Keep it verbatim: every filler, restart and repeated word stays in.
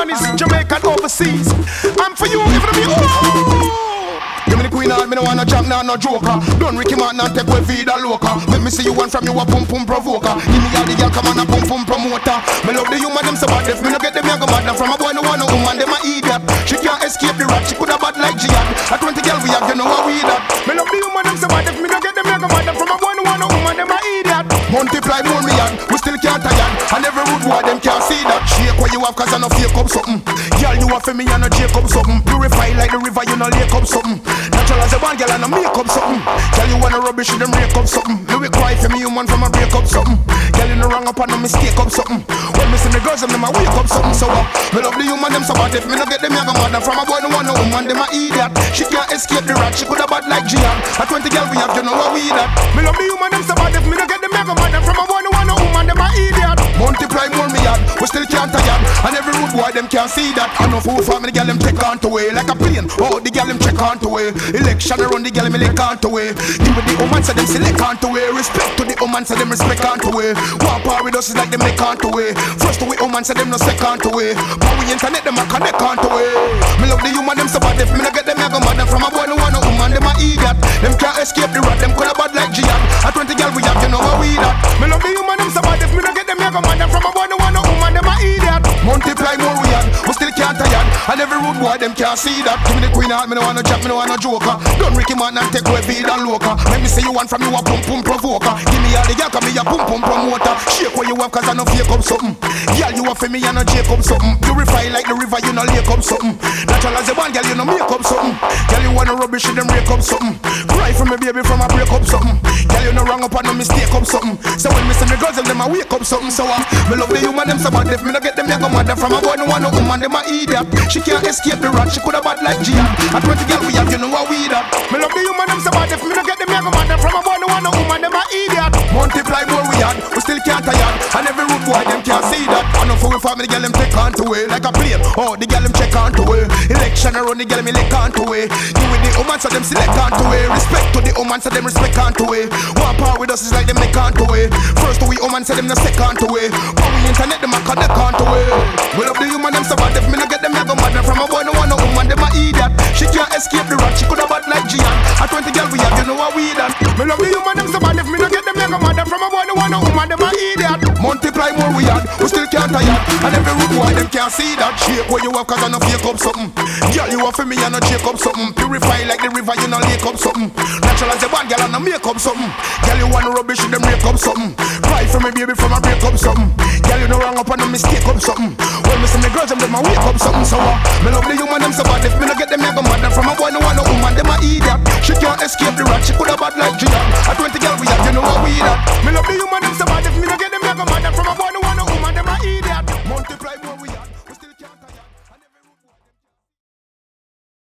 Chinese, Jamaican, overseas. I'm for you, if it be oh. Give me the queen heart, me no wanna jack, nah, no joker. Don't Ricky Martin and take away Vida Loca. Let me see you one from you a pum pum provoker. Give me all the girl, come on a pum pum promoter. Me love the human, them so bad. If me no get them, I go mad. From a boy, no one, no woman, them a idiot. She can't escape the rap, she coulda bad like Jihad. A twenty girl we have, you know how we that. Me love the human, them so bad. If me no get them, I go mad. From a boy, no one, no woman, them a idiot. Multiply more me and we still can't tired. And every rude boy, them can't see that. Shake what you have, cause I no fake up something. Girl, you have for me and no Jacob something. Purify like the river, you no lake up something. Natural as a one girl and a make up something. Girl, you wanna rubbish, you them break up something. You will cry for me, human from a break up something. Girl, you no wrong up and no mistake up something. When me see the girls, them them a wake up something. So uh, me love the human, them so bad. If me no get them, I go mad. And from a boy, no one, no woman, them a idiot. She can't escape the rat, she coulda bad like Jihad. A twenty girl we have, you know how we that. Me love the human, them so bad. If me no get them, I go mad. And from a boy, no one, no woman, them a idiot. Multiply more me yard, we still can't tired. And every rude boy, them can't see that. I know fool family, girl, them take on to way like a plane. Oh, the girl, them check on to way. Election around the girl, me lick on to way. Give me the woman, so them select on to way. Respect to the woman, so them respect on to way. One power with us is like them make on to way. First to we woman, so them no second to way. But we internet, them a connect on to way. Me love the human, them so bad. If me no get them, I go mad. And from a boy, no one, no woman, them a idiot. Them can't escape the rat, them coulda bad like Jihad. A twenty girl we have, you know how we that. Me love the human, them so bad. If me no get them, I go mad. And from a boy, no one, no woman, them a idiot. Multiply more we had, we still can't tired. And every rude boy, them can't see that. Give me the queen heart, me no wanna jack, me no wanna joker. Don't Ricky Martin and take away Vida Loca. Let me see you one from you a pum pum provoker. Give me all the girl, cause me a pum pum promoter. Shake what you have, cause I no fake up something. Girl, you have for me and no Jacob something. Purify like the river, you no lake up something. Natural as a one, girl, you no make up something. Girl, you wanna rubbish, you them break up something. Cry for me, baby, from a break up something. Girl, you no wrong up and no mistake up something. So when me see me girls, them a wake up something. So uh, me love the human, them so bad. If me no get them, I go mad. From a boy, no one, no woman, them a idiot. She can't escape the rat, she coulda bad like Jihad. A twenty girl we have, you know how we that. Me love the human, them so bad. If me no get them, I go mad. From a boy, no one, no woman, them a idiot. Multiply more we had, we still can't tired. And every rude boy, them can't see that. I know for we family, girl, them take on to way like a plane. Oh, the girl, them check on to way. Election around the girl, me lick on to way. You with the woman, so them select on to way. Respect to the woman, so them respect on to way. One power with us is like them make on to way. First to we woman, so them no second to way. But we internet, them a connect on to way. We love the human, them so bad. If me no get them, I go mad. From a boy, no one, no woman, them a idiot. She can't escape the rat, she coulda bad like Jihad. A twenty girl we have, you know how we that. Me love the human, them so bad. If me no get them, I go mad. From a boy, no one, no woman, them a idiot. Multiply more we had, we still can't tired. And every rude boy, them can't see that. Shake what you have, cause I no fake up something. Girl, you have for me and no Jacob something. Purify like the river, you no lake up something. Natural as a one girl and no make up something. Girl, you wanna rubbish, you them break up something. Cry for me, baby, from a break up something. Girl, you no wrong up and no mistake up something. When me see me girls, them them a wake up something. So uh, me love the human, them so bad. If me no get them, I go mad. From a boy, no one, no woman, them a idiot. She can't escape the rat, she coulda bad like G.